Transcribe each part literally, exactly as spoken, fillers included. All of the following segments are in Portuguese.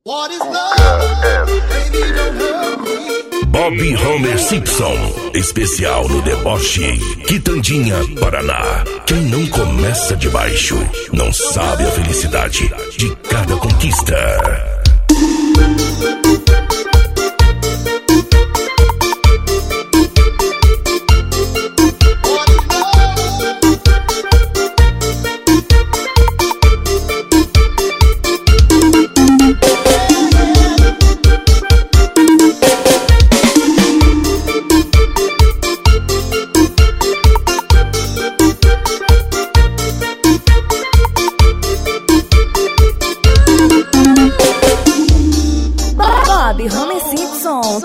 Bobby Homer Simpson, especial no deboche, Quitandinha, Paraná. Quem não começa de baixo não sabe a felicidade de cada conquista. Bobby Homer Simpson.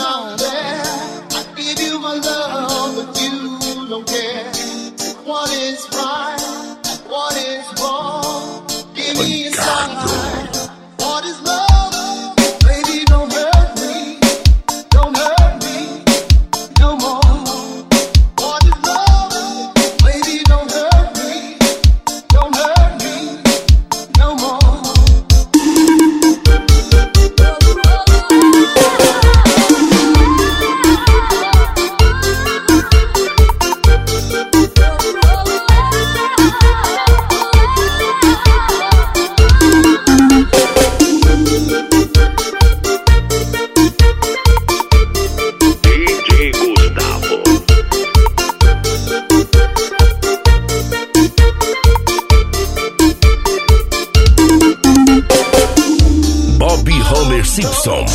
Bobby Homer Simpson.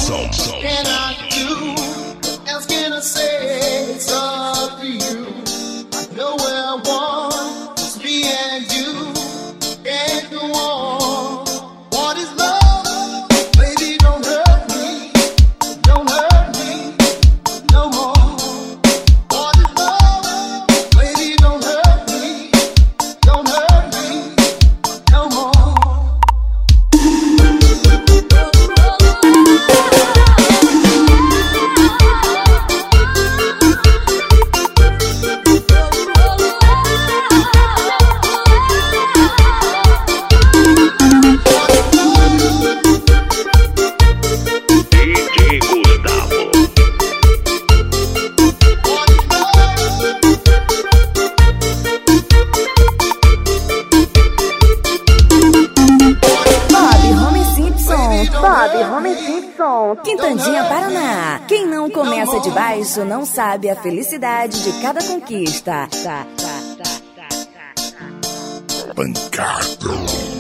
Bobby Homer Simpson, Quitandinha, Paraná. Quem não começa de baixo não sabe a felicidade de cada conquista. Pancado.